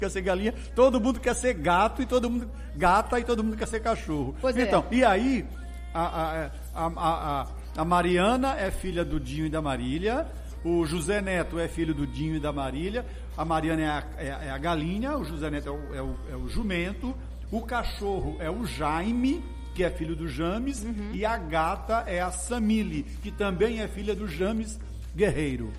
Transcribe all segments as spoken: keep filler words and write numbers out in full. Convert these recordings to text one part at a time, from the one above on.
quer ser galinha, todo mundo quer ser gato e todo mundo gata e todo mundo quer ser cachorro. Pois então, é. E aí a, a, a, a, a Mariana é filha do Dinho e da Marília, o José Neto é filho do Dinho e da Marília, a Mariana é a, é, é a galinha, o José Neto é o, é, o, é o jumento, o cachorro é o Jaime, que é filho do James, uhum. e a gata é a Samile, que também é filha do James Guerreiro.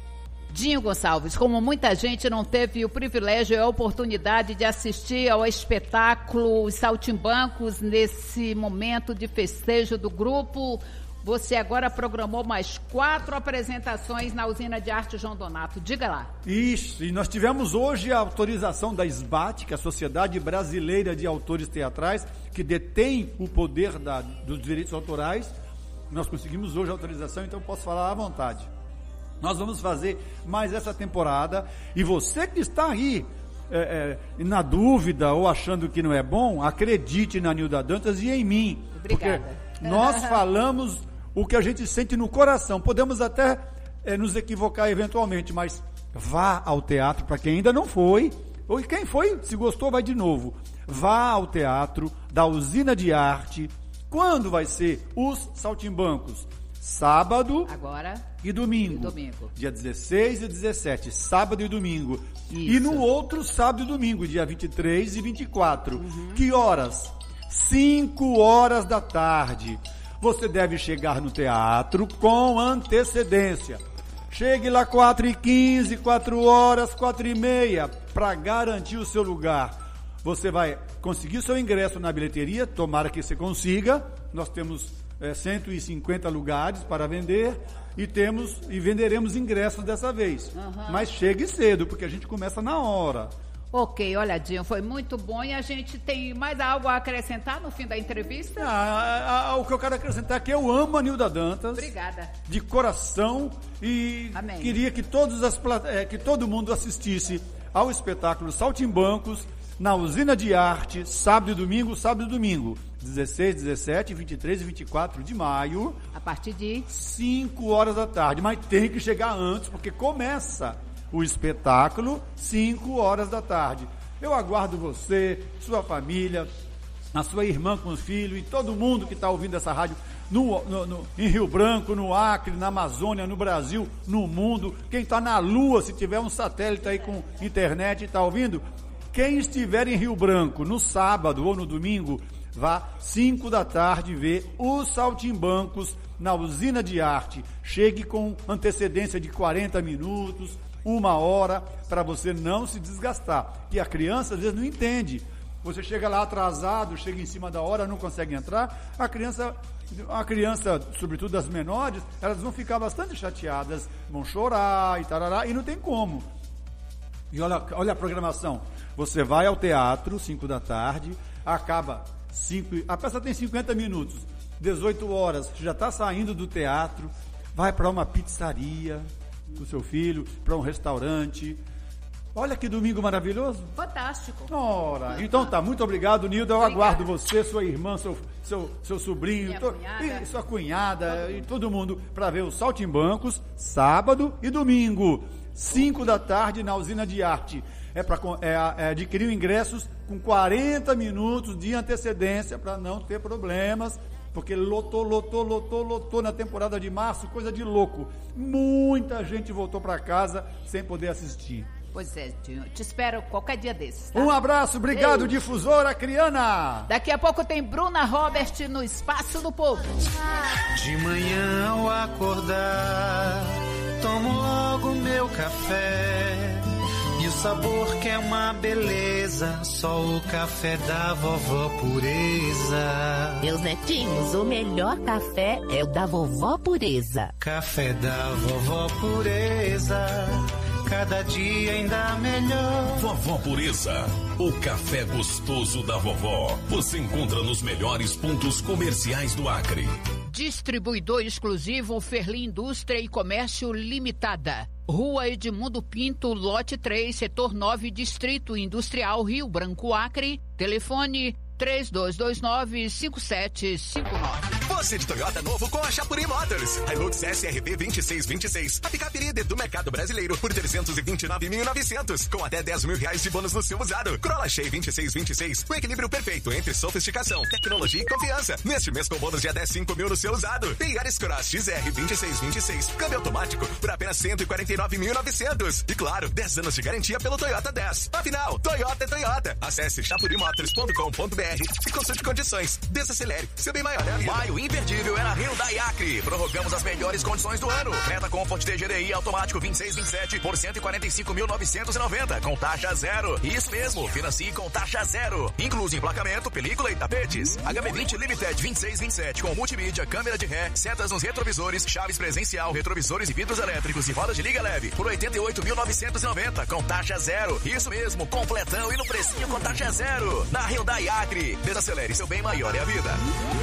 Dinho Gonçalves, como muita gente não teve o privilégio e a oportunidade de assistir ao espetáculo Os Saltimbancos nesse momento de festejo do grupo, você agora programou mais quatro apresentações na Usina de Arte João Donato. Diga lá. Isso, e nós tivemos hoje a autorização da S B A T, que é a Sociedade Brasileira de Autores Teatrais, que detém o poder da, dos direitos autorais. Nós conseguimos hoje a autorização, então posso falar à vontade. Nós vamos fazer mais essa temporada, e você que está aí é, é, na dúvida ou achando que não é bom, acredite na Nilda Dantas e em mim. Obrigada. Porque nós falamos o que a gente sente no coração. Podemos até é, nos equivocar eventualmente, mas vá ao teatro, para quem ainda não foi, ou quem foi, se gostou, vai de novo. Vá ao teatro da Usina de Arte. Quando vai ser os Saltimbancos? Sábado Agora, e domingo. e domingo. Dia dezesseis e dezessete, sábado e domingo. Isso. E no outro sábado e domingo, dia vinte e três e vinte e quatro. Uhum. Que horas? cinco horas da tarde. Você deve chegar no teatro com antecedência. Chegue lá quatro e quinze, quatro horas, quatro e meia, para garantir o seu lugar. Você vai conseguir seu ingresso na bilheteria, tomara que você consiga. Nós temos é, cento e cinquenta lugares para vender e temos e venderemos ingressos dessa vez. Uhum. Mas chegue cedo, porque a gente começa na hora. Ok, olha, Dinho, foi muito bom. E a gente tem mais algo a acrescentar no fim da entrevista? Ah, ah, o que eu quero acrescentar é que eu amo a Nilda Dantas. Obrigada. De coração. E Amém. Queria que, todos as, é, que todo mundo assistisse ao espetáculo Saltimbancos na Usina de Arte, sábado e domingo, sábado e domingo. dezesseis, dezessete, vinte e três e vinte e quatro de maio. A partir de cinco horas da tarde. Mas tem que chegar antes, porque começa o espetáculo, cinco horas da tarde. Eu aguardo você, sua família, a sua irmã com os filhos e todo mundo que está ouvindo essa rádio no, no, no, em Rio Branco, no Acre, na Amazônia, no Brasil, no mundo. Quem está na Lua, se tiver um satélite aí com internet e está ouvindo. Quem estiver em Rio Branco no sábado ou no domingo, vá cinco da tarde ver os Saltimbancos na Usina de Arte. Chegue com antecedência de quarenta minutos, uma hora, para você não se desgastar. E a criança às vezes não entende. Você chega lá atrasado, chega em cima da hora, não consegue entrar. A criança, a criança, sobretudo as menores, elas vão ficar bastante chateadas, vão chorar e tarará, e não tem como. E olha, olha a programação. Você vai ao teatro, cinco da tarde, acaba cinco, a peça tem cinquenta minutos, dezoito horas, já está saindo do teatro, vai para uma pizzaria com o seu filho, para um restaurante. Olha que domingo maravilhoso. Fantástico. Ora, então tá, muito obrigado, Nilda. Eu Obrigada. Aguardo você, sua irmã, seu, seu, seu sobrinho, to, e sua cunhada todo e todo mundo para ver os Saltimbancos, sábado e domingo, cinco da tarde na Usina de Arte. É para é, é, adquirir ingressos com quarenta minutos de antecedência para não ter problemas. Porque lotou, lotou, lotou, lotou na temporada de março, coisa de louco. Muita gente voltou para casa sem poder assistir. Pois é, Dinho. Te espero qualquer dia desses, tá? Um abraço, obrigado, Ei. Difusora Criana. Daqui a pouco tem Bruna Robert no Espaço do Povo. De manhã ao acordar, tomo logo meu café. E o sabor que é uma beleza, só o café da vovó Pureza. Meus netinhos, o melhor café é o da vovó Pureza. Café da vovó Pureza, cada dia ainda melhor. Vovó Pureza, o café gostoso da vovó. Você encontra nos melhores pontos comerciais do Acre. Distribuidor exclusivo Ferli Indústria e Comércio Limitada. Rua Edmundo Pinto, lote três, setor nove, Distrito Industrial Rio Branco, Acre. Telefone três dois dois nove, cinco sete cinco nove. doce de Toyota novo com a Chapuri Motors. Hilux S R V vinte e seis vinte e seis. A picape líder do mercado brasileiro por trezentos e vinte e nove mil e novecentos. Com até dez mil reais de bônus no seu usado. Corolla Shea vinte e seis vinte e seis. O equilíbrio perfeito entre sofisticação, tecnologia e confiança. Neste mês com bônus de até cinco mil no seu usado. E Yaris Cross X R vinte e seis vinte e seis. Câmbio automático por apenas cento e quarenta e nove mil e novecentos. E claro, dez anos de garantia pelo Toyota dez. Afinal, Toyota é Toyota. Acesse chapuri motors ponto com ponto b r e consulte condições. Desacelere. Seu bem maior é a vida. Maio imperdível é na Hyundai Acre. Prorrogamos as melhores condições do ano. Creta Comfort T G D I automático vinte e seis vinte e sete por cento e quarenta e cinco mil novecentos e noventa com taxa zero. Isso mesmo, financie com taxa zero. Incluso emplacamento, película e tapetes. H B vinte Limited vinte e seis vinte e sete com multimídia, câmera de ré, setas nos retrovisores, chaves presencial, retrovisores e vidros elétricos e rodas de liga leve por oitenta e oito mil novecentos e noventa com taxa zero. Isso mesmo, completão e no precinho com taxa zero. Na Hyundai Acre. Desacelere, seu bem maior é a vida.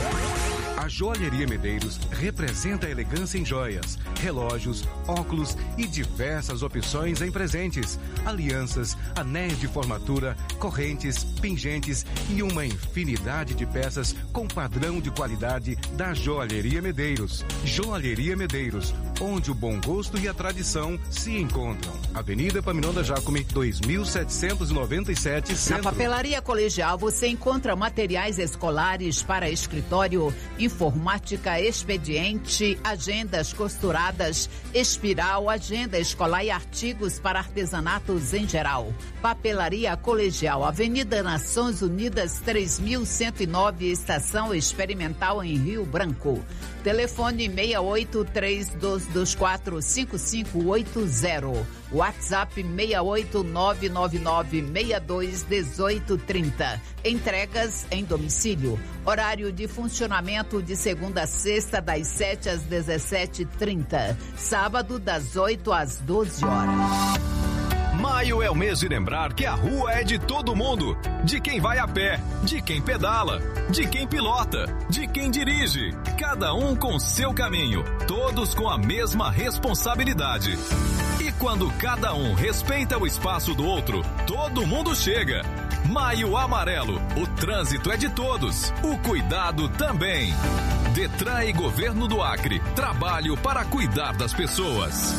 A Joalheria Medeiros representa a elegância em joias, relógios, óculos e diversas opções em presentes, alianças, anéis de formatura, correntes, pingentes e uma infinidade de peças com padrão de qualidade da Joalheria Medeiros. Joalheria Medeiros, onde o bom gosto e a tradição se encontram. Avenida Paminonda Jacome, dois mil setecentos e noventa e sete, Centro. Na Papelaria Colegial você encontra materiais escolares para escritório, informática, expediente, agendas costuradas, espiral, agenda escolar e artigos para artesanatos em geral. Papelaria Colegial, Avenida Nações Unidas, três mil cento e nove, Estação Experimental em Rio Branco. Telefone seis oito três dois dois quatro cinco cinco oito zero. WhatsApp seis oito nove nove nove seis dois um oito três zero. Entregas em domicílio. Horário de funcionamento de segunda a sexta, das sete às dezessete e trinta. Sábado, das oito às doze horas. Maio é o mês de lembrar que a rua é de todo mundo. De quem vai a pé, de quem pedala, de quem pilota, de quem dirige. Cada um com seu caminho, todos com a mesma responsabilidade. E quando cada um respeita o espaço do outro, todo mundo chega. Maio Amarelo, o trânsito é de todos, o cuidado também. Detran e Governo do Acre, trabalho para cuidar das pessoas.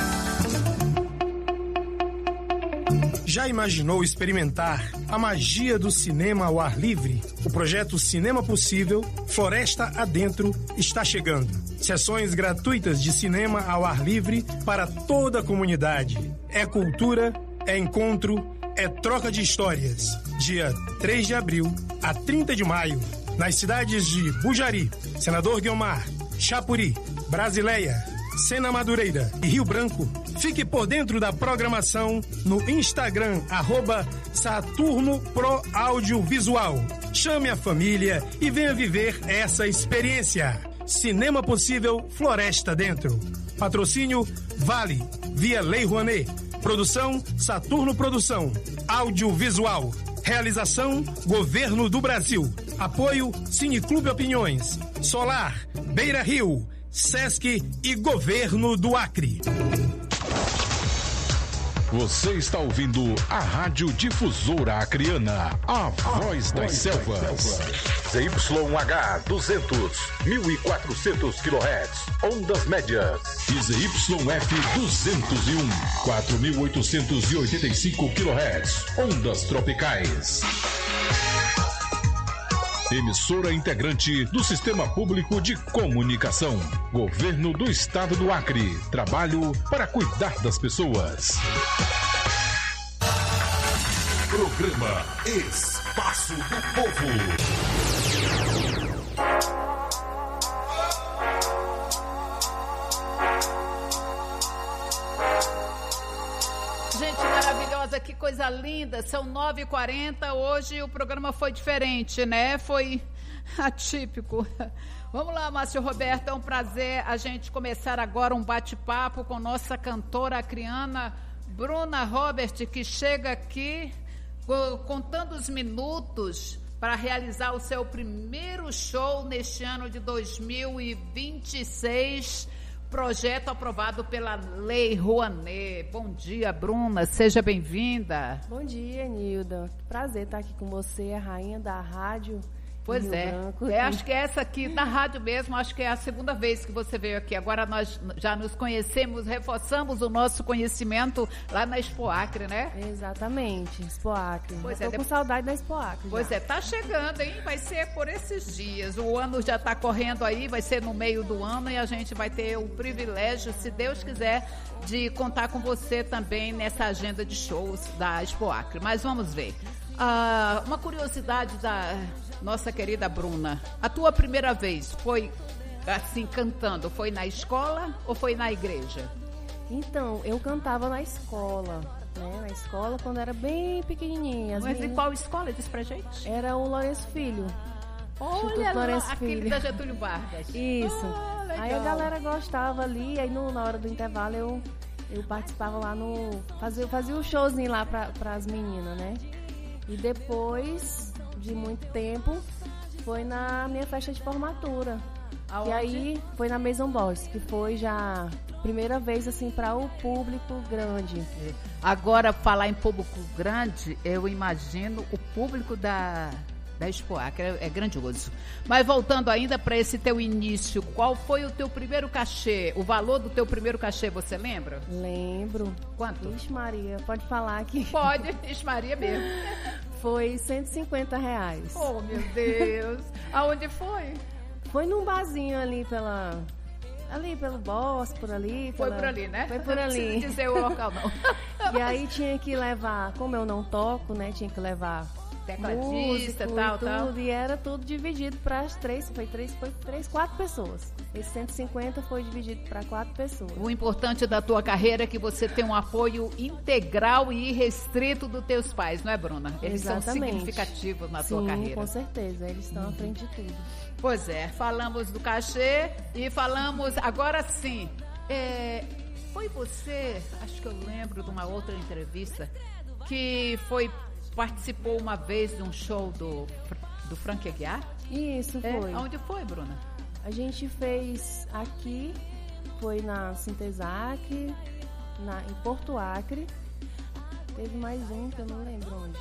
Já imaginou experimentar a magia do cinema ao ar livre? O projeto Cinema Possível, Floresta Adentro, está chegando. Sessões gratuitas de cinema ao ar livre para toda a comunidade. É cultura, é encontro, é troca de histórias. Dia três de abril a trinta de maio, nas cidades de Bujari, Senador Guiomar, Chapuri, Brasileia, Sena Madureira e Rio Branco. Fique por dentro da programação no Instagram, arroba Saturno Pro Audiovisual. Chame a família e venha viver essa experiência. Cinema Possível, Floresta Dentro. Patrocínio Vale, via Lei Rouanet. Produção Saturno Produção. Audiovisual. Realização Governo do Brasil. Apoio Cineclube Opiniões. Solar, Beira Rio, Sesc e Governo do Acre. Você está ouvindo a Rádio Difusora Acreana, a voz das selvas. Z Y H duzentos, mil e quatrocentos quilohertz, ondas médias. E Z Y F duzentos e um, quatro mil oitocentos e oitenta e cinco quilohertz, ondas tropicais. Emissora integrante do Sistema Público de Comunicação. Governo do Estado do Acre. Trabalho para cuidar das pessoas. Programa Espaço do Povo. Gente maravilhosa, que coisa linda, são nove e quarenta, hoje o programa foi diferente, né? Foi atípico. Vamos lá, Márcio Roberto, é um prazer a gente começar agora um bate-papo com nossa cantora acreana, Bruna Robert, que chega aqui contando os minutos para realizar o seu primeiro show neste ano de dois mil e vinte e seis, projeto aprovado pela Lei Rouanet. Bom dia, Bruna, seja bem-vinda. Bom dia, Nilda. Prazer estar aqui com você, a rainha da rádio Pois Rio é. Branco. é, acho que essa aqui, na rádio mesmo, acho que é a segunda vez que você veio aqui. Agora nós já nos conhecemos, reforçamos o nosso conhecimento lá na Expo Acre, né? Exatamente, Expo Acre. Pois Eu é, tô com de- saudade da Expo Acre. Pois já. é, tá chegando, hein? Vai ser por esses dias. O ano já tá correndo aí, vai ser no meio do ano e a gente vai ter o privilégio, se Deus quiser, de contar com você também nessa agenda de shows da Expo Acre. Mas vamos ver. Ah, uma curiosidade da nossa querida Bruna. A tua primeira vez foi assim cantando, foi na escola ou foi na igreja? Então, eu cantava na escola, né? Na escola quando era bem pequenininha. As Mas em meninas- qual escola? Diz pra gente. Era o Lourenço Filho. Olha Instituto lá, Lourenço aquele Filho. da Getúlio Vargas. Isso. Ah, legal. Aí a galera gostava ali, aí no, na hora do intervalo eu, eu participava lá no... Fazia, fazia um showzinho lá pra, pras meninas, né? E depois de muito tempo, foi na minha festa de formatura. Aonde? E aí foi na Maison Boss, que foi já primeira vez assim para o público grande. Agora, falar em público grande, eu imagino o público da, da Expo Acre, é, é grandioso. Mas voltando ainda para esse teu início, qual foi o teu primeiro cachê? O valor do teu primeiro cachê, você lembra? Lembro. Quanto? Ixi, Maria, pode falar aqui. Pode, Ixi, Maria mesmo. Foi cento e cinquenta reais. Oh, meu Deus. Aonde foi? Foi num barzinho ali pela... Ali pelo Boss, por ali. Foi pela- por ali, né? Foi por Não ali. precisa dizer o local, não. E aí tinha que levar, como eu não toco, né? Tinha que levar Tecladista, músico tal, e tudo. tal. E era tudo dividido para as três, foi três, foi três, quatro pessoas. Esse cento e cinquenta foi dividido para quatro pessoas. O importante da tua carreira é que você tem um apoio integral e irrestrito dos teus pais, não é, Bruna? Eles são Exatamente. significativos na Sim, tua carreira. com certeza. Eles estão à frente de tudo. Pois é, falamos do cachê e falamos, agora sim, é, foi você, acho que eu lembro de uma outra entrevista, que foi, participou uma vez de um show do, do Frank Aguiar? Isso, É, foi. onde foi, Bruna? A gente fez aqui, foi na Sintesac, na, em Porto Acre. Teve mais um que eu não lembro onde.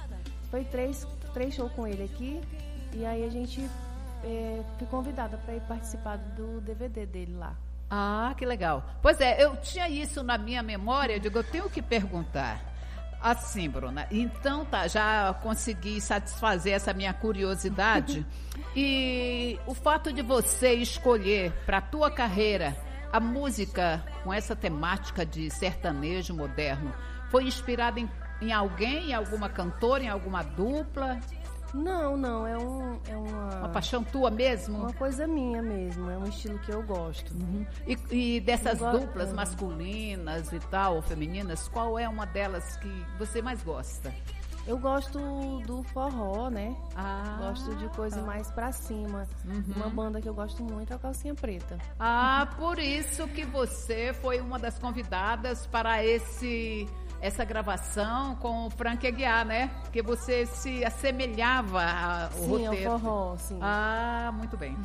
Foi três, três shows com ele aqui. E aí a gente é, foi convidada para ir participar do D V D dele lá. Ah, que legal. Pois é, eu tinha isso na minha memória, eu digo, eu tenho que perguntar. Assim, Bruna, então tá, já consegui satisfazer essa minha curiosidade. E o fato de você escolher para a tua carreira a música com essa temática de sertanejo moderno, foi inspirada em, em alguém, em alguma cantora, em alguma dupla? Não, não, é, um, é uma... Uma paixão tua mesmo? Uma coisa minha mesmo, é um estilo que eu gosto. Uhum. E, e dessas Eu go- duplas é. masculinas e tal, ou femininas, qual é uma delas que você mais gosta? Eu gosto do forró, né? Ah, gosto de coisa mais pra cima. Uhum. Uma banda que eu gosto muito é a Calcinha Preta. Ah, por isso que você foi uma das convidadas para esse essa gravação com o Frank Aguiar, né? Porque você se assemelhava ao Sim, roteiro. ao forró, sim. Ah, muito bem.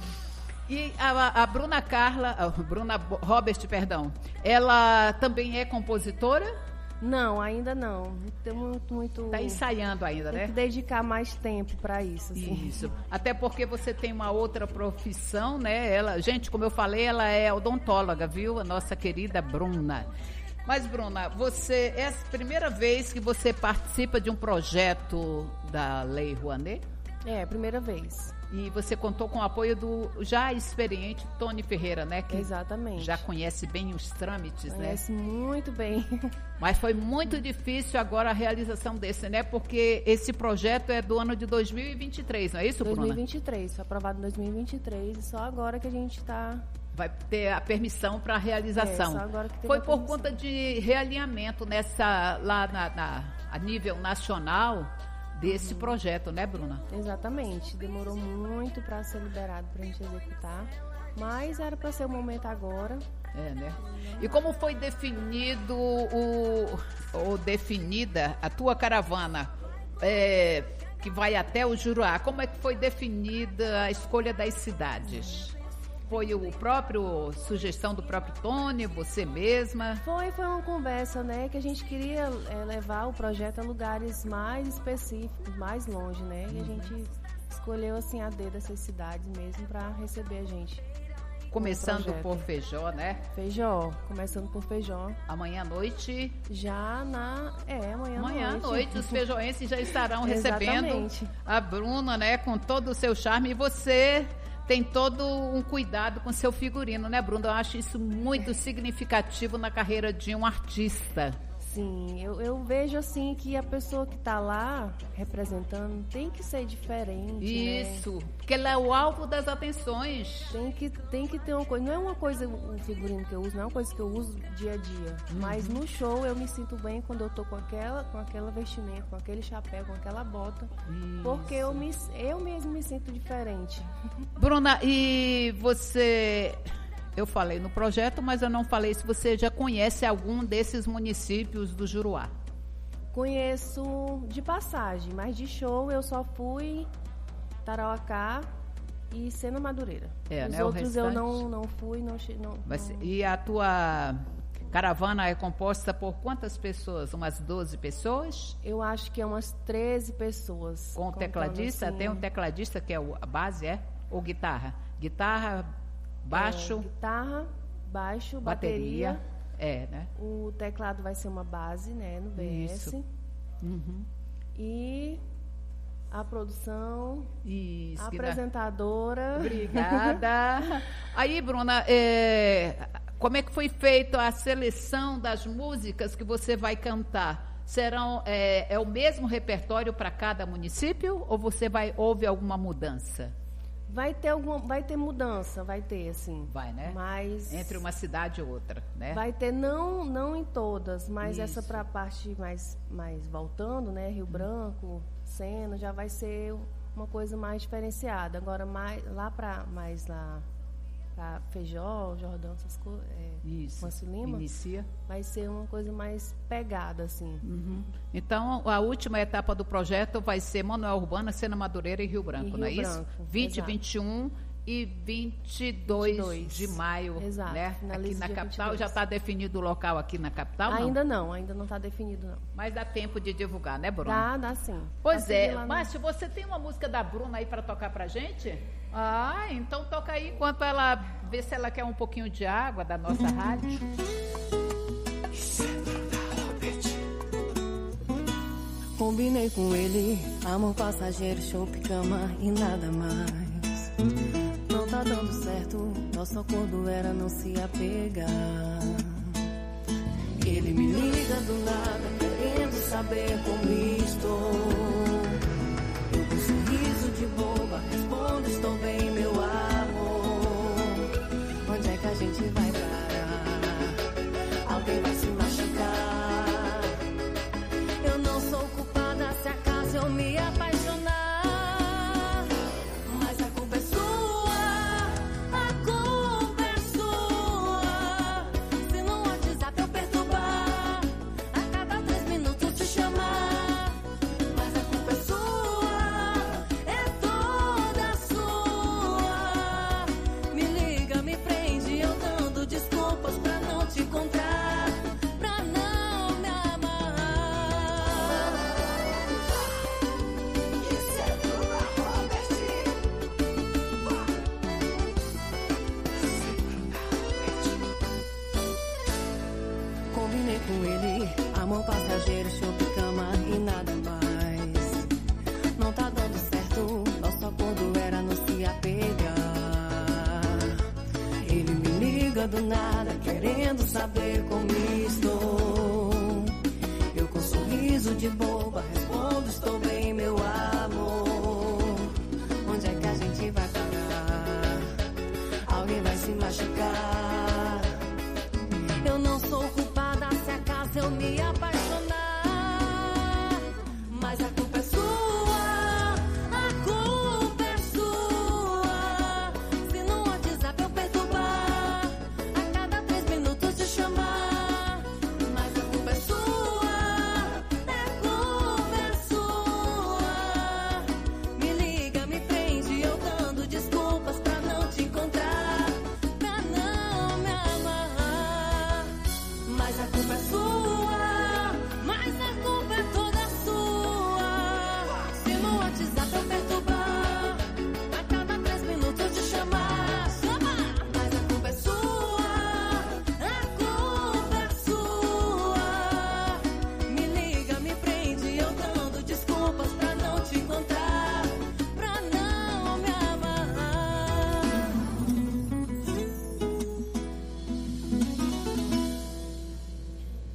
E a, a Bruna Carla, a Bruna Robert, perdão, ela também é compositora? Não, ainda não. Tem muito, muito... Tá ensaiando ainda, Tem né? que dedicar mais tempo para isso, assim. Isso. Até porque você tem uma outra profissão, né? Ela, gente, como eu falei, ela é odontóloga, viu? A nossa querida Bruna. Mas, Bruna, você é a primeira vez que você participa de um projeto da Lei Rouanet? É, primeira vez. E você contou com o apoio do já experiente Tony Ferreira, né? Que Exatamente. já conhece bem os trâmites, Conhece né? muito bem. Mas foi muito difícil agora a realização desse, né? Porque esse projeto é do ano de dois mil e vinte e três, não é isso, Bruna? dois mil e vinte e três, foi aprovado em dois mil e vinte e três e só agora que a gente está... Vai ter a permissão para a realização. É, só agora que teve Foi a por permissão. conta de realinhamento nessa, lá na, na- a nível nacional desse Uhum. projeto, né, Bruna? Exatamente. Demorou muito para ser liberado para a gente executar, mas era para ser o momento agora. É, né? E como foi definido o, ou definida a tua caravana é, que vai até o Juruá? Como é que foi definida a escolha das cidades? Foi o próprio, sugestão do próprio Tony, você mesma? Foi, foi uma conversa, né, que a gente queria é, levar o projeto a lugares mais específicos, mais longe, né, e a gente escolheu assim a dedo essas cidades mesmo para receber a gente. Começando por Feijó, né? Feijó, começando por Feijó. Amanhã à noite. Já na. É, amanhã à noite. Amanhã à noite, os feijoenses já estarão recebendo Exatamente. a Bruna, né? Com todo o seu charme. E você tem todo um cuidado com seu figurino, né, Bruna? Eu acho isso muito significativo na carreira de um artista. Sim, eu, eu vejo assim que a pessoa que está lá representando tem que ser diferente. Isso, né? porque ela é o alvo das atenções. Tem que, tem que ter uma coisa, não é uma coisa, um figurino que eu uso, não é uma coisa que eu uso dia a dia. Uhum. Mas no show eu me sinto bem quando eu tô com aquela, com aquela vestimenta, com aquele chapéu, com aquela bota. Isso. Porque eu, me, eu mesmo me sinto diferente. Bruna, e você... Eu falei no projeto, mas eu não falei se você já conhece algum desses municípios do Juruá. Conheço de passagem, mas de show eu só fui Tarauacá e Sena Madureira. É, Os né, outros eu não, não fui. Não, não, mas, não... E a tua caravana é composta por quantas pessoas? Umas doze pessoas? Eu acho que é umas treze pessoas. Com o tecladista? Assim... Tem um tecladista que é a base, é? Ou guitarra? Guitarra... Baixo, é, guitarra, baixo, bateria, bateria. É, né? O teclado vai ser uma base, né, no B S. Isso. Uhum. E a produção, Isso, a apresentadora. Obrigada. Aí, Bruna, é, como é que foi feita a seleção das músicas que você vai cantar? Serão é, é o mesmo repertório para cada município ou você vai houve alguma mudança? Vai ter alguma, vai ter mudança, vai ter, assim. Vai, né? Mas entre uma cidade e outra, né? Vai ter, não, não em todas, mas Isso. essa para a parte mais, mais voltando, né? Rio Branco, Sena, já vai ser uma coisa mais diferenciada. Agora, mais, lá para mais lá para Feijó, Jordão, essas coisas, é, Isso. Manso Lima, inicia. Vai ser uma coisa mais pegada, assim. Uhum. Então, a última etapa do projeto vai ser Manoel Urbana, Sena Madureira e Rio Branco, e Rio não é Branco, isso? vinte, vinte e um e vinte e dois, vinte e dois de maio, exato, né? Aqui na capital. vinte e dois. Já está definido o local aqui na capital? Ainda não, não ainda não está definido, não. Mas dá tempo de divulgar, né, Bruna? Dá, dá sim. Pois dá é. Márcio, você tem uma música da Bruna aí para tocar pra gente? Ah, então toca aí enquanto ela vê se ela quer um pouquinho de água da nossa rádio. Combinei com ele, amor passageiro, chope, cama e nada mais. Não tá dando certo, nosso acordo era não se apegar. Ele me liga do nada, querendo saber como estou. Eu com um sorriso de boba, respondo, estou bem, meu amor. Onde é que a gente vai parar? Alguém vai se machucar. Eu não sou culpada se acaso eu me apaixonar. Mas a culpa é sua, a culpa é sua. Se no WhatsApp eu perturbar, a cada três minutos te chamar. Mas a culpa é sua, é toda sua. Me liga, me prende, eu dando desculpas pra não te encontrar, pra não me amarrar. Isso é Bruna Robert. Combinei com ele, amor passageiro, chope, cama e nada mais. Não tá dando certo, nosso acordo era não se apegar. Ele me liga do nada, querendo saber como estou. Eu com um sorriso de boba, respondo, estou bem, meu amor. Onde é que a gente vai parar? Alguém vai se machucar. Eu não sou culpada se acaso eu me apaixonar. Mas a culpa é sua, a culpa é sua. Se no WhatsApp eu perturbar, a cada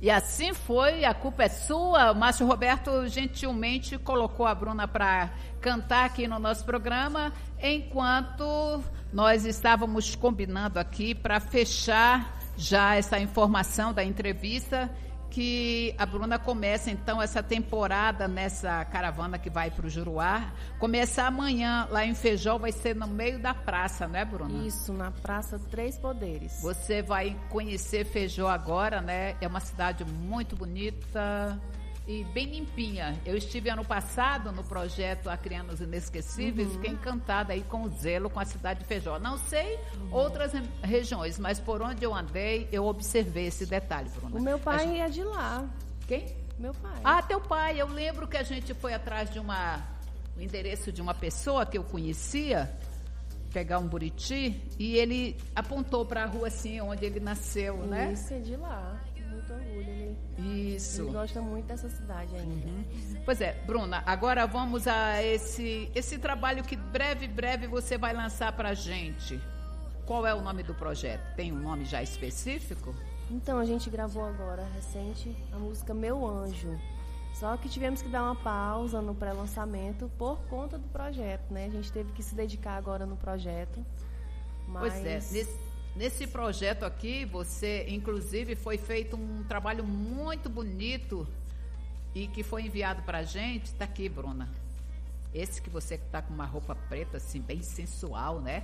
E assim foi, a culpa é sua. O Márcio Roberto gentilmente colocou a Bruna para cantar aqui no nosso programa, enquanto nós estávamos combinando aqui para fechar já essa informação da entrevista, que a Bruna começa, então, essa temporada nessa caravana que vai para o Juruá. Começar amanhã, lá em Feijó, vai ser no meio da praça, não é, Bruna? Isso, na Praça Três Poderes. Você vai conhecer Feijó agora, né? É uma cidade muito bonita e bem limpinha. Eu estive ano passado no projeto Acrianos Inesquecíveis, Uhum. fiquei encantada aí com o zelo com a cidade de Feijó. Não sei outras re- regiões, mas por onde eu andei, eu observei esse detalhe, Bruna. O meu pai A gente- é de lá. Quem? Meu pai. Ah, teu pai. Eu lembro que a gente foi atrás de uma, o endereço de uma pessoa que eu conhecia, pegar um buriti, e ele apontou para a rua assim, onde ele nasceu, né? Isso, é de lá. Muito orgulho. Ele, Isso. ele gosta muito dessa cidade ainda. Pois é, Bruna, agora vamos a esse, esse trabalho que breve, breve você vai lançar pra gente. Qual é o nome do projeto? Tem um nome já específico? Então, a gente gravou agora, recente, a música Meu Anjo. Só que tivemos que dar uma pausa no pré-lançamento por conta do projeto, né? A gente teve que se dedicar agora no projeto. Mas... Pois é, nesse, nesse projeto aqui, você, inclusive, foi feito um trabalho muito bonito e que foi enviado pra gente. Tá aqui, Bruna. Esse que você tá com uma roupa preta, assim, bem sensual, né?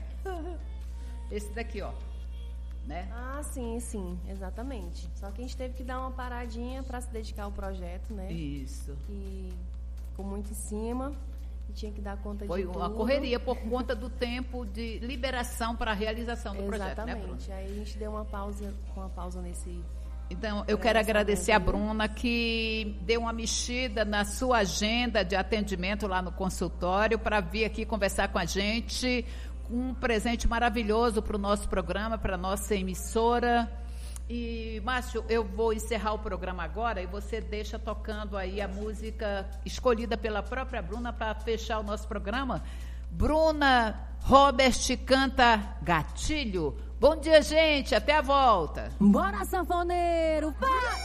Esse daqui, ó. Né? Ah, sim, sim, exatamente. Só que a gente teve que dar uma paradinha para se dedicar ao projeto, né? Isso. Que ficou muito em cima e tinha que dar conta Foi de tudo. uma correria por conta do tempo de liberação para a realização do projeto, né, Bruna? Exatamente. Aí a gente deu uma pausa, uma pausa nesse... Então, eu quero agradecer a Bruna, que deu uma mexida na sua agenda de atendimento lá no consultório para vir aqui conversar com a gente. Um presente maravilhoso para o nosso programa, para a nossa emissora. E, Márcio, eu vou encerrar o programa agora e você deixa tocando aí a música escolhida pela própria Bruna para fechar o nosso programa. Bruna Robert canta Gatilho. Bom dia, gente. Até a volta. Bora, sanfoneiro, vai!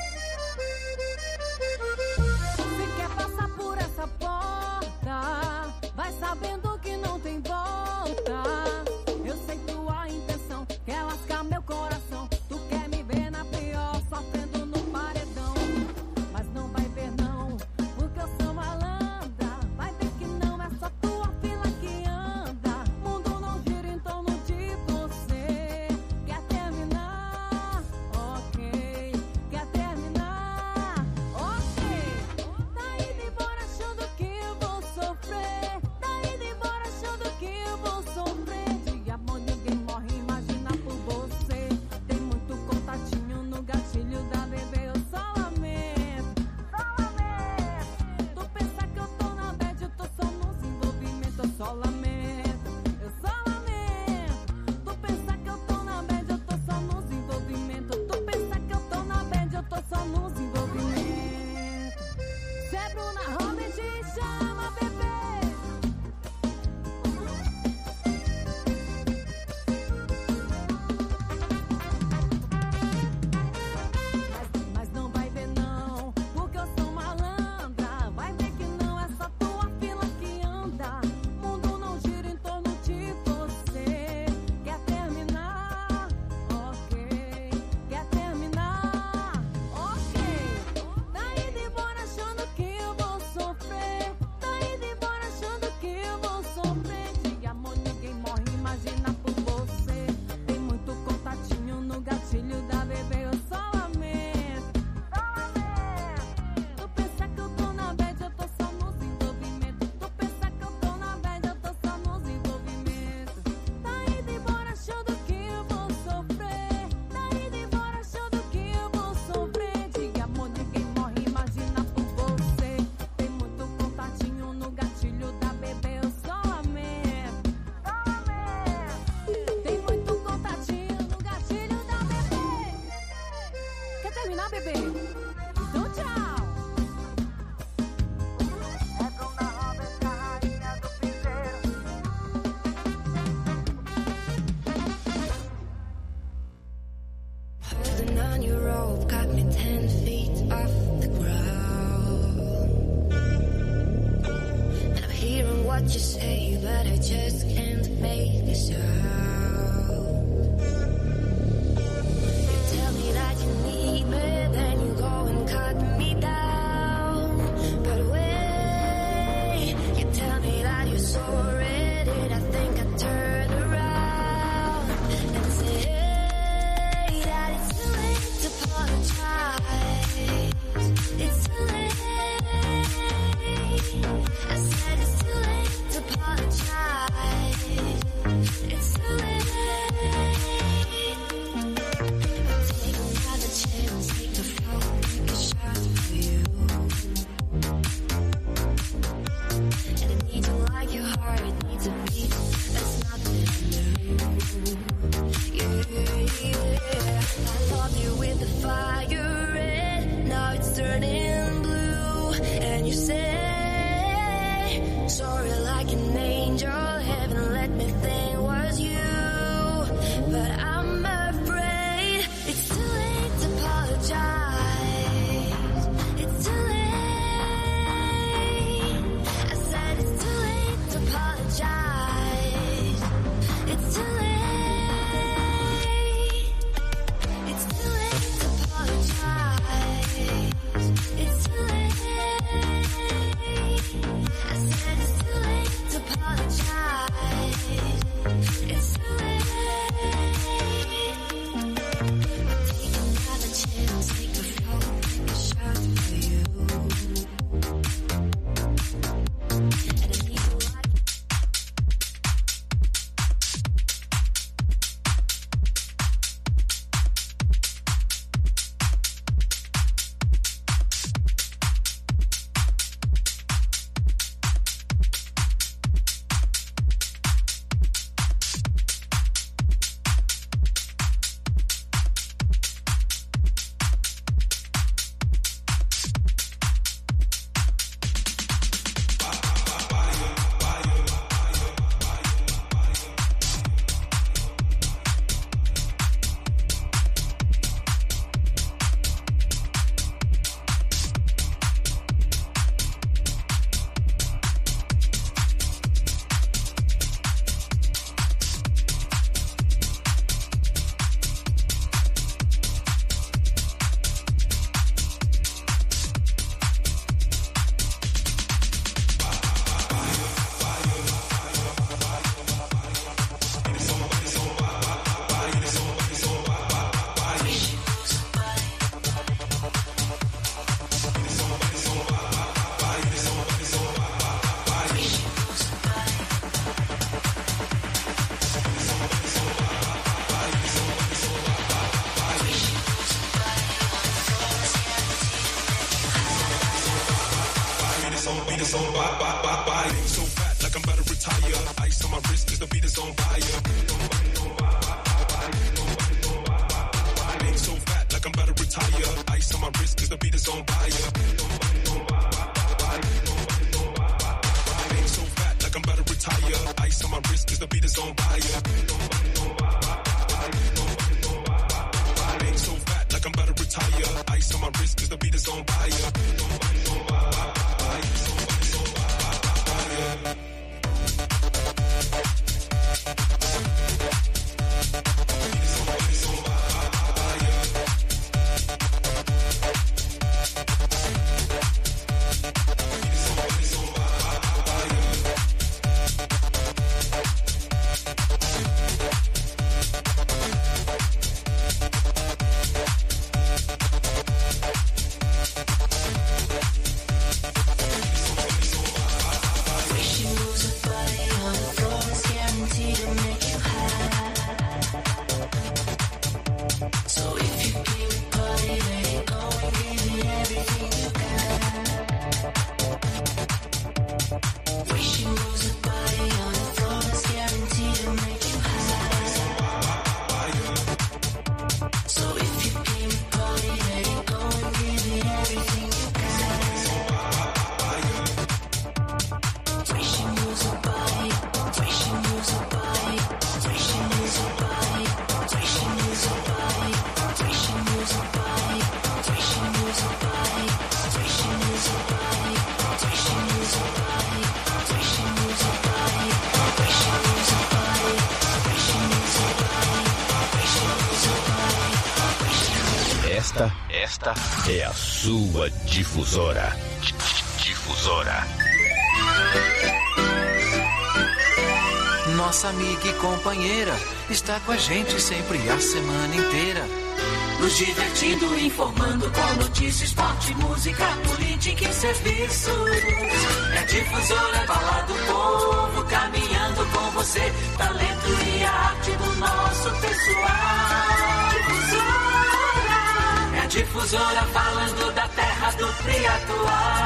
Se quer passar por essa porta, vai sabendo que não tem volta. Eu sei tua intenção, quer lascar meu coração. Tu quer me ver na pior, sofrendo no paredão. Mas não vai ver não, porque eu sou malandra. Vai ver que não é só tua fila que anda. Mundo não gira em torno de você. Quer terminar? Ok. what you say, but I just can't make this out. You tell me that you need me, then you go and cut me down. But wait, you tell me that you're sorry, did I think I'd turn around and say that it's too late to apologize. It's too late. I said it's too late to apologize. It's too late. Take another chance, take the fall, take a shot for you. And I need you like your heart needs a beat. That's nothing new. Yeah, yeah. I love you with the fire red. Now it's turning blue. And you say sorry like an angel, heaven let me think was you. But I'm afraid it's too late to apologize. It's too late. I said it's too late to apologize. It's too late. It's too late to apologize. It's too late. I said it's too late to apologize. It's too late. Take another chance, take a fall, take a shot for you. And I need you like Esta, esta é a sua difusora. Difusora. Nossa amiga e companheira está com a gente sempre a semana inteira. Nos divertindo, informando com notícias, esporte, música, política e serviços. É Difusora, fala do povo, caminhando com você. Talento e a arte do nosso pessoal. Difusora. É Difusora, falando da terra do Triatuá.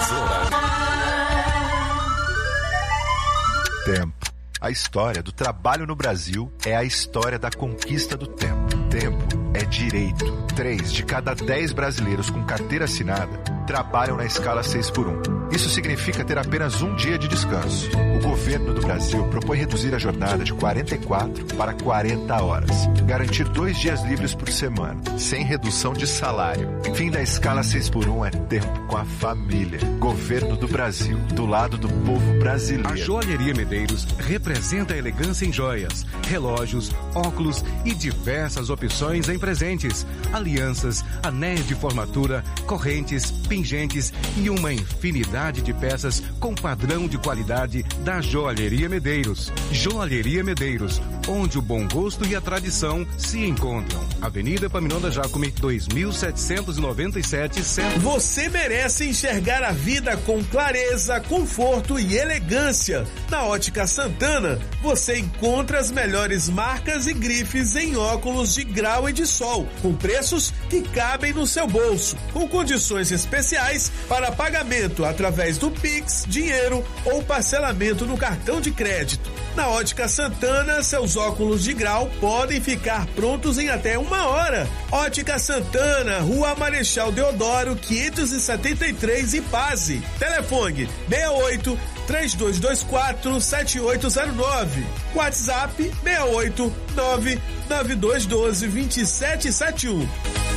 Difusora. Tempo. A história do trabalho no Brasil é a história da conquista do tempo. Tempo é direito. Três de cada dez brasileiros com carteira assinada trabalham na escala seis por um. Isso significa ter apenas um dia de descanso. O governo do Brasil propõe reduzir a jornada de quarenta e quatro para quarenta horas. Garantir dois dias livres por semana, sem redução de salário. Fim da escala seis por um é tempo com a família. Governo do Brasil, do lado do povo brasileiro. A Joalheria Medeiros representa a elegância em joias, relógios, óculos e diversas opções em presentes, alianças, anéis de formatura, correntes, pingentes e uma infinidade de peças com padrão de qualidade da Joalheria Medeiros. Joalheria Medeiros, onde o bom gosto e a tradição se encontram. Avenida Epaminondas Jacome, dois mil setecentos e noventa e sete, Centro. Você merece enxergar a vida com clareza, conforto e elegância. Na Ótica Santana, você encontra as melhores marcas e grifes em óculos de grau e de sol, com preços que cabem no seu bolso, com condições especiais para pagamento através do Pix, dinheiro ou parcelamento no cartão de crédito. Na Ótica Santana, seus óculos de grau podem ficar prontos em até uma hora. Ótica Santana, Rua Marechal Deodoro, quinhentos e setenta e três, Ipase. Telefone seis oito, três dois dois quatro, sete oito zero nove. WhatsApp seis oito, nove nove dois um dois, dois sete sete um.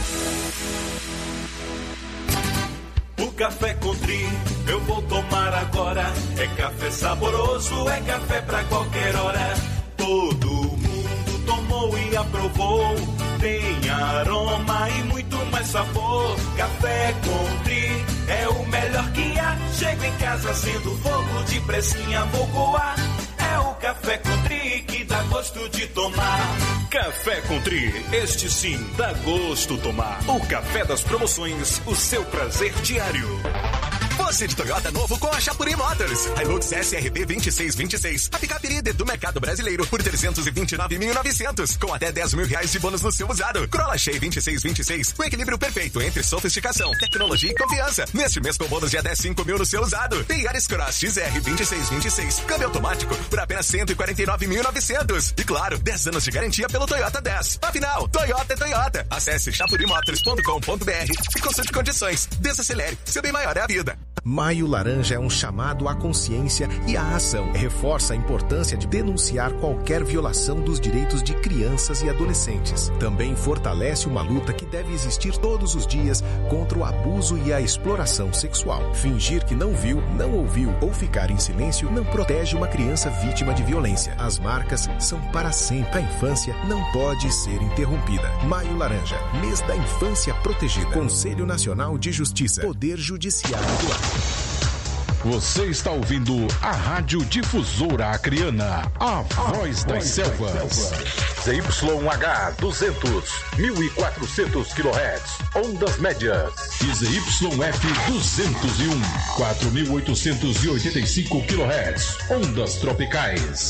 O café Country eu vou tomar agora. É café saboroso, é café pra qualquer hora. Todo mundo tomou e aprovou. Tem aroma e muito mais sabor. Café Country é o melhor que há. Chego em casa sendo fogo de pressinha, vou coar. É o Café Country que dá gosto de tomar. Café Country, este sim dá gosto tomar. O café das promoções, o seu prazer diário. Você de Toyota novo com a Chapuri Motors. Hilux S R V vinte e seis vinte e seis. A picape líder do mercado brasileiro por trezentos e vinte e nove mil e novecentos. Com até dez mil reais de bônus no seu usado. Corolla Shea vinte e seis vinte e seis. O equilíbrio perfeito entre sofisticação, tecnologia e confiança. Neste mês com bônus de até cinco mil no seu usado. Tem Yaris Cross X R vinte e seis vinte e seis. Câmbio automático por apenas cento e quarenta e nove mil e novecentos. E claro, dez anos de garantia pelo Toyota dez. Afinal, Toyota é Toyota. Acesse chapuri motors ponto com ponto b r e consulte condições. Desacelere. Seu bem maior é a vida. Maio Laranja é um chamado à consciência e à ação. Reforça a importância de denunciar qualquer violação dos direitos de crianças e adolescentes. Também fortalece uma luta que deve existir todos os dias contra o abuso e a exploração sexual. Fingir que não viu, não ouviu ou ficar em silêncio não protege uma criança vítima de violência. As marcas são para sempre. A infância não pode ser interrompida. Maio Laranja, mês da infância protegida. Conselho Nacional de Justiça. Poder Judiciário do Acre. Você está ouvindo a Rádio Difusora Acreana, a voz das selvas. Z Y H duzentos, mil e quatrocentos quilohertz, ondas médias. E Z Y F duzentos e um, quatro mil oitocentos e oitenta e cinco quilohertz, ondas tropicais.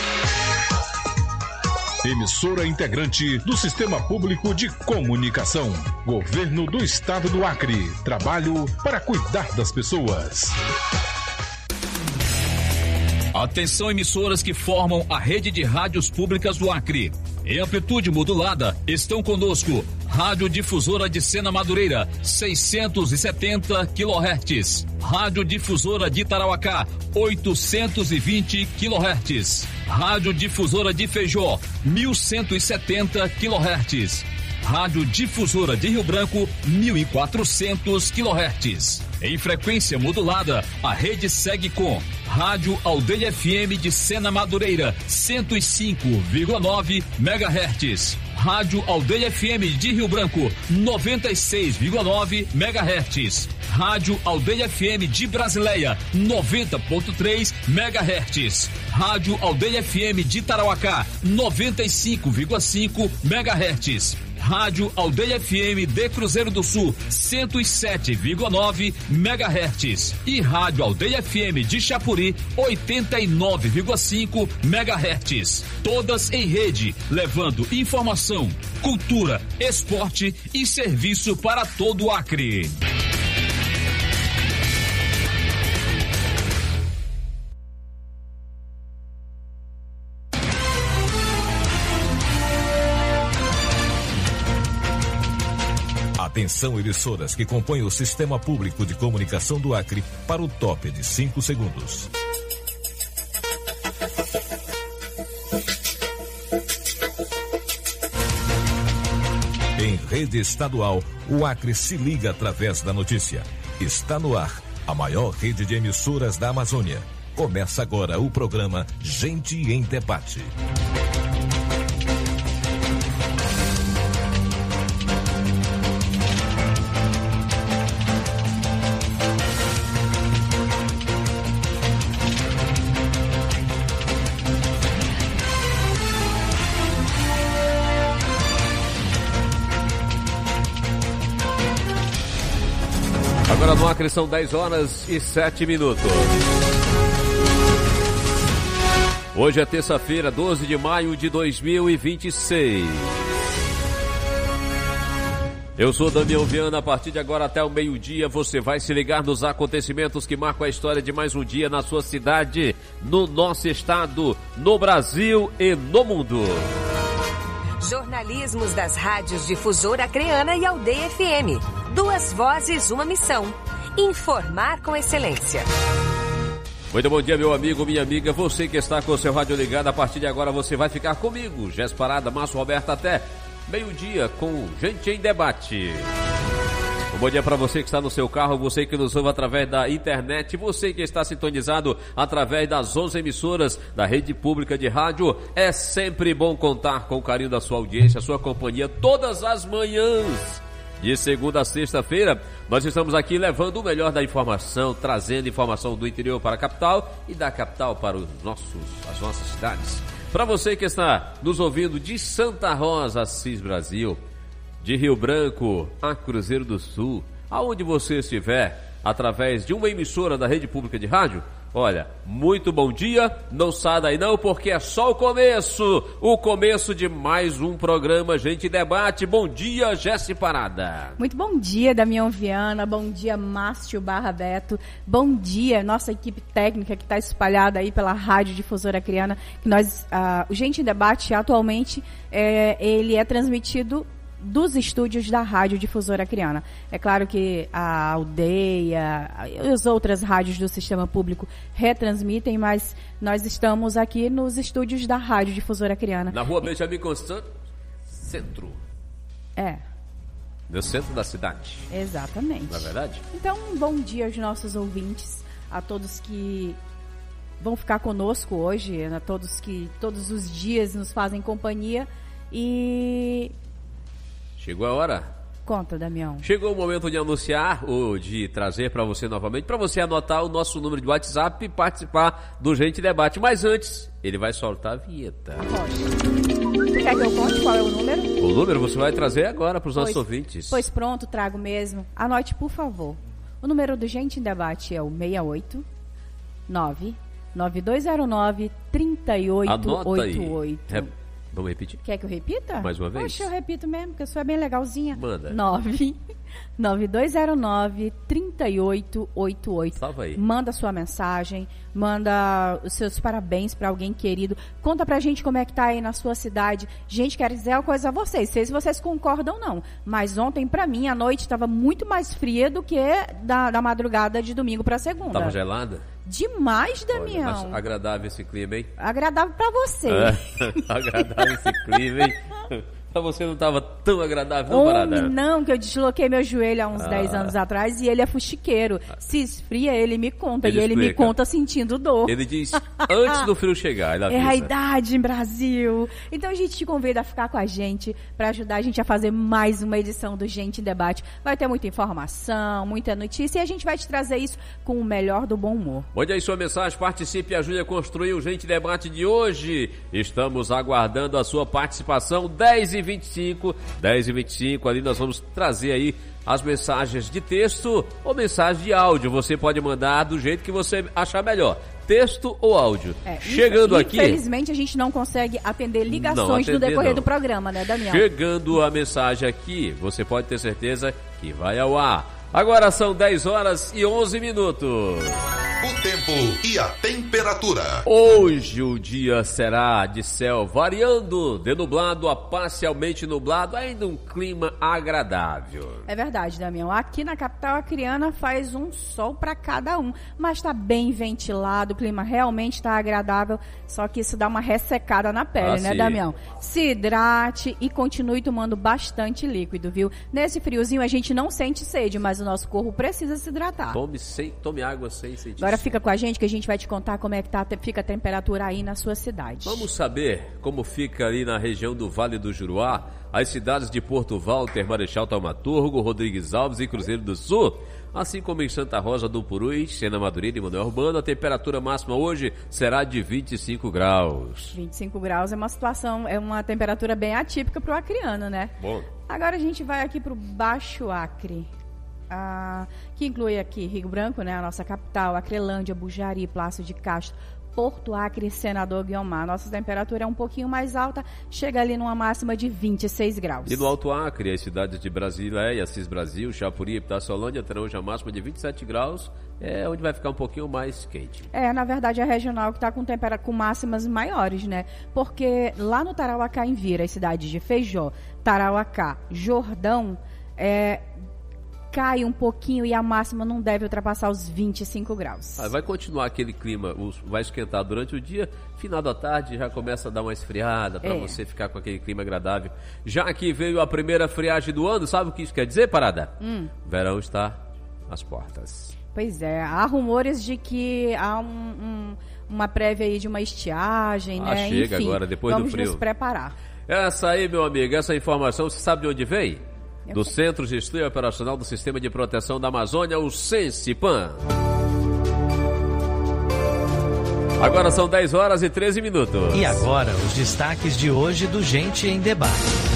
Emissora integrante do Sistema Público de Comunicação. Governo do Estado do Acre. Trabalho para cuidar das pessoas. Atenção, emissoras que formam a rede de rádios públicas do Acre. Em amplitude modulada, estão conosco Rádio Difusora de Sena Madureira, seiscentos e setenta quilohertz. Rádio Difusora de Tarauacá, oitocentos e vinte quilohertz. Rádio Difusora de Feijó, mil cento e setenta quilohertz. Rádio Difusora de Rio Branco, mil e quatrocentos quilohertz. Em frequência modulada, a rede segue com Rádio Aldeia F M de Sena Madureira, cento e cinco vírgula nove megahertz. Rádio Aldeia F M de Rio Branco, noventa e seis vírgula nove megahertz. Rádio Aldeia F M de Brasileia, noventa ponto três megahertz. Rádio Aldeia F M de Tarauacá, noventa e cinco vírgula cinco megahertz. Rádio Aldeia F M de Cruzeiro do Sul, cento e sete vírgula nove megahertz. E Rádio Aldeia F M de Chapuri, oitenta e nove vírgula cinco megahertz. Todas em rede, levando informação, cultura, esporte e serviço para todo o Acre. Atenção, emissoras que compõem o Sistema Público de Comunicação do Acre para o top de cinco segundos. Em rede estadual, o Acre se liga através da notícia. Está no ar a maior rede de emissoras da Amazônia. Começa agora o programa Gente em Debate. Agora no Acre são dez horas e sete minutos. Hoje é terça-feira, doze de maio de dois mil e vinte e seis. Eu sou Damião Viana. A partir de agora até o meio-dia você vai se ligar nos acontecimentos que marcam a história de mais um dia na sua cidade, no nosso estado, no Brasil e no mundo. Jornalismos das rádios Difusora Acreana e Aldeia F M. Duas vozes, uma missão. Informar com excelência. Muito bom dia, meu amigo, minha amiga. Você que está com o seu rádio ligado, a partir de agora você vai ficar comigo, Jéssica Parada, Márcio Roberto, até meio-dia com Gente em Debate. Um bom dia para você que está no seu carro, você que nos ouve através da internet, você que está sintonizado através das onze emissoras da rede pública de rádio. É sempre bom contar com o carinho da sua audiência, a sua companhia, todas as manhãs. De segunda a sexta-feira, nós estamos aqui levando o melhor da informação, trazendo informação do interior para a capital e da capital para os nossos, as nossas cidades. Para você que está nos ouvindo de Santa Rosa, Assis Brasil, de Rio Branco a Cruzeiro do Sul, aonde você estiver, através de uma emissora da rede pública de rádio, olha, muito bom dia, não sai daí não, porque é só o começo, o começo de mais um programa Gente Debate. Bom dia, Jéssica Parada. Muito bom dia, Damião Viana, bom dia, Márcio Barra Beto, bom dia, nossa equipe técnica que está espalhada aí pela Rádio Difusora Acreana, que nós, uh, o Gente Debate atualmente, é, ele é transmitido dos estúdios da Rádio Difusora Acreana. É claro que a Aldeia e as outras rádios do Sistema Público retransmitem, mas nós estamos aqui nos estúdios da Rádio Difusora Acreana. Na rua Benjamin Constant, centro. É. No centro da cidade. Exatamente. Não é verdade? Então, bom dia aos nossos ouvintes, a todos que vão ficar conosco hoje, a todos que todos os dias nos fazem companhia. E chegou a hora? Conta, Damião. Chegou o momento de anunciar ou de trazer para você novamente, para você anotar o nosso número de WhatsApp e participar do Gente Debate. Mas antes, ele vai soltar a vinheta. Pode. Você quer que eu conte qual é o número? O número você vai trazer agora para os nossos pois, ouvintes. Pois pronto, trago mesmo. Anote, por favor. O número do Gente em Debate é o seis oito nove nove dois zero nove três oito oito oito. É. Vamos repetir? Quer que eu repita? Mais uma vez? Poxa, eu repito mesmo, porque eu sou bem legalzinha. Manda. nove nove dois zero nove três oito oito oito. Salva aí. Manda sua mensagem, manda os seus parabéns para alguém querido. Conta pra gente como é que tá aí na sua cidade. Gente, quero dizer uma coisa a vocês, sei se vocês concordam ou não, mas ontem pra mim a noite estava muito mais fria do que da, da madrugada de domingo pra segunda. Tava gelada? Demais, Damião. Olha, mas agradável esse clima, hein? Agradável pra você. É, agradável esse clima, hein? Pra você não tava tão agradável, não, Homem, Parada? não, que eu desloquei meu joelho há uns Ah. dez anos atrás e ele é fuxiqueiro. Se esfria, ele me conta. Ele e ele me explica. conta sentindo dor. Ele diz antes do frio chegar. Ele É avisa. a idade, Brasil. Então a gente te convida a ficar com a gente para ajudar a gente a fazer mais uma edição do Gente em Debate. Vai ter muita informação, muita notícia e a gente vai te trazer isso com o melhor do bom humor. Mande aí sua mensagem, participe e ajude a construir o Gente Debate de hoje. Estamos aguardando a sua participação. dez e vinte e cinco, dez e vinte e cinco, ali nós vamos trazer aí as mensagens de texto ou mensagem de áudio. Você pode mandar do jeito que você achar melhor. Texto ou áudio. É, Chegando aqui... Infelizmente a gente não consegue atender ligações Não, no atender decorrer não. do programa, né, Daniel? Chegando a mensagem aqui, você pode ter certeza que vai ao ar. Agora são dez horas e onze minutos. O tempo e a temperatura. Hoje o dia será de céu variando, de nublado a parcialmente nublado, ainda um clima agradável. É verdade, Damião. Aqui na capital acreana faz um sol para cada um, mas está bem ventilado, o clima realmente está agradável, só que isso dá uma ressecada na pele, Ah, né, sim. Damião? Se hidrate e continue tomando bastante líquido, viu? Nesse friozinho a gente não sente sede, mas o nosso corpo precisa se hidratar. Tome, sem, tome água sem sentir. Agora fica com a gente que a gente vai te contar como é que tá, fica a temperatura aí na sua cidade. Vamos saber como fica ali na região do Vale do Juruá, as cidades de Porto Walter, Marechal Taumaturgo, Rodrigues Alves e Cruzeiro do Sul, assim como em Santa Rosa do Purus, Sena Madureira e Manuel Urbano. A temperatura máxima hoje será de vinte e cinco graus. vinte e cinco graus é uma situação, é uma temperatura bem atípica para o acreano, né? Bom. Agora a gente vai aqui para o Baixo Acre. Ah, que inclui aqui Rio Branco, né, a nossa capital, Acrelândia, Bujari, Plácio de Castro, Porto Acre e Senador Guiomar. Nossa temperatura é um pouquinho mais alta, chega ali numa máxima de vinte e seis graus. E no Alto Acre, as cidades de Brasília, Assis Brasil, Chapuri e Pitaciolândia terão hoje a máxima de vinte e sete graus, é onde vai ficar um pouquinho mais quente. É, na verdade, a regional que está com, tempera- com máximas maiores, né? Porque lá no Tarauacá, em Vira, as cidades de Feijó, Tarauacá, Jordão, é... cai um pouquinho e a máxima não deve ultrapassar os vinte e cinco graus. Ah, vai continuar aquele clima, os- vai esquentar durante o dia, final da tarde já começa a dar uma esfriada para É. você ficar com aquele clima agradável. Já que veio a primeira friagem do ano, sabe o que isso quer dizer, Parada? Hum. Verão está às portas. Pois é, há rumores de que há um, um- uma prévia aí de uma estiagem, Ah, né? chega Enfim, agora, depois do vamos frio. nos preparar. Essa aí, meu amigo, essa informação, você sabe de onde vem? Eu Do sei. Centro de Gestão Operacional do Sistema de Proteção da Amazônia, o Sensipan. Agora são dez horas e treze minutos. E agora, os destaques de hoje do Gente em Debate.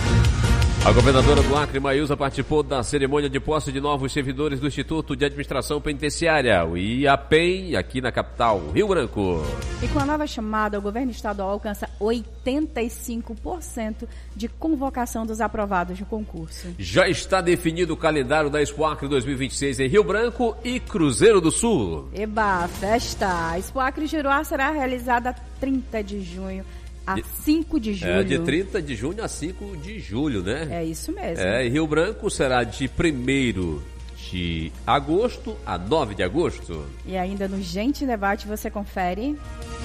A governadora do Acre, Maísa, participou da cerimônia de posse de novos servidores do Instituto de Administração Penitenciária, o IAPEN, aqui na capital, Rio Branco. E com a nova chamada, o governo estadual alcança oitenta e cinco por cento de convocação dos aprovados no concurso. Já está definido o calendário da Expo Acre dois mil e vinte e seis em Rio Branco e Cruzeiro do Sul. Eba, festa! A Expo Acre Juruá será realizada trinta de junho a cinco de julho. É, de trinta de junho a cinco de julho, né? É isso mesmo. É, em Rio Branco será de primeiro de agosto a nove de agosto. E ainda no Gente Debate você confere.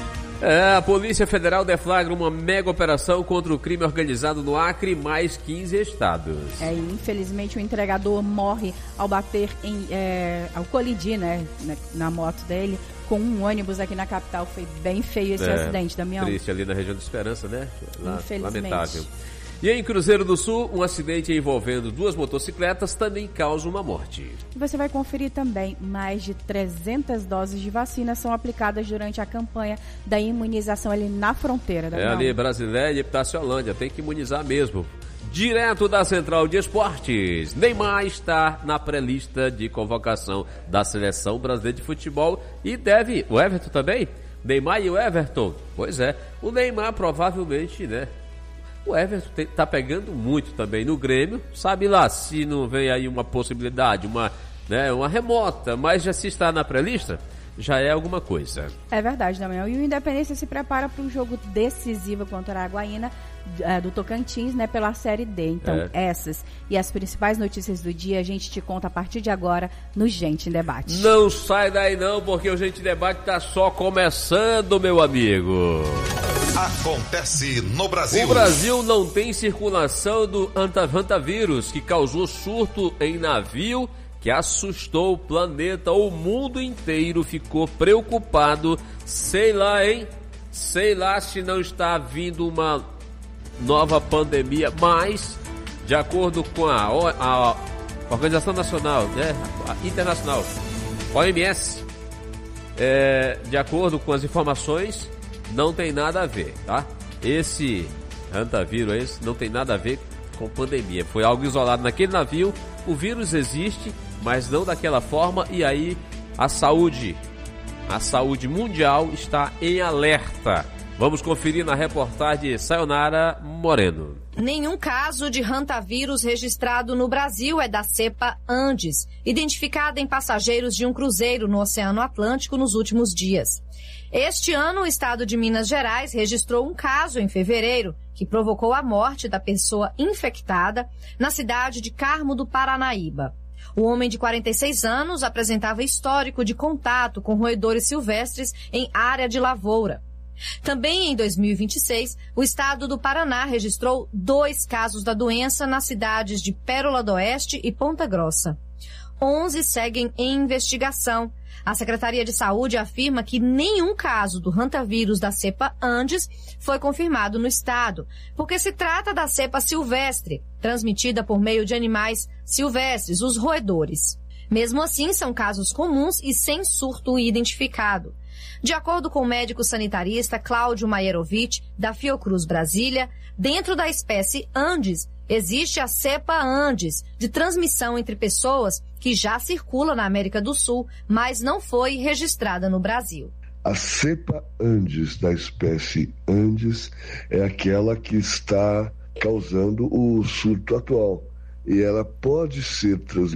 É, a Polícia Federal deflagra uma mega operação contra o crime organizado no Acre, mais quinze estados. É, e infelizmente o entregador morre ao bater em, é, ao colidir, né, na, na moto dele com um ônibus aqui na capital. Foi bem feio esse É, acidente, Damião. Triste ali na região de Esperança, né? Lá, Infelizmente. lamentável. E em Cruzeiro do Sul, um acidente envolvendo duas motocicletas também causa uma morte. Você vai conferir também, mais de trezentas doses de vacina são aplicadas durante a campanha da imunização ali na fronteira. É Damião. ali, Brasileira e Pitaciolândia, tem que imunizar mesmo. Direto da Central de Esportes, Neymar está na pré-lista de convocação da Seleção Brasileira de Futebol e deve, o Everton também? Neymar e o Everton? Pois é, o Neymar provavelmente, né? O Everton te- tá pegando muito também no Grêmio, sabe lá se não vem aí uma possibilidade, uma, né, uma remota, mas já se está na pré-lista, já é alguma coisa. É verdade, Damião. E o Independência se prepara para um jogo decisivo contra a Aguaína é, do Tocantins, né, pela Série D. Então, É. essas e as principais notícias do dia a gente te conta a partir de agora no Gente em Debate. Não sai daí não, porque o Gente Debate tá só começando, meu amigo. Acontece no Brasil. O Brasil não tem circulação do hantavírus, que causou surto em navio, que assustou o planeta. O mundo inteiro ficou preocupado. Sei lá, hein? Sei lá se não está vindo uma nova pandemia, mas, de acordo com a, a Organização Nacional, né, a Internacional, O M S, é, de acordo com as informações, não tem nada a ver, tá? Esse hantavírus esse não tem nada a ver com pandemia. Foi algo isolado naquele navio. O vírus existe, mas não daquela forma. E aí a saúde, a saúde mundial está em alerta. Vamos conferir na reportagem de Sayonara Moreno. Nenhum caso de hantavírus registrado no Brasil é da cepa Andes, identificada em passageiros de um cruzeiro no Oceano Atlântico nos últimos dias. Este ano, o estado de Minas Gerais registrou um caso em fevereiro, que provocou a morte da pessoa infectada na cidade de Carmo do Paranaíba. O homem de quarenta e seis anos apresentava histórico de contato com roedores silvestres em área de lavoura. Também em dois mil e vinte e seis, o estado do Paraná registrou dois casos da doença nas cidades de Pérola do Oeste e Ponta Grossa. onze seguem em investigação. A Secretaria de Saúde afirma que nenhum caso do hantavírus da cepa Andes foi confirmado no estado, porque se trata da cepa silvestre, transmitida por meio de animais silvestres, os roedores. Mesmo assim, são casos comuns e sem surto identificado. De acordo com o médico sanitarista Cláudio Maierovic, da Fiocruz Brasília, dentro da espécie Andes, existe a cepa Andes, de transmissão entre pessoas, que já circula na América do Sul, mas não foi registrada no Brasil. A cepa Andes da espécie Andes é aquela que está causando o surto atual. E ela pode ser transmitida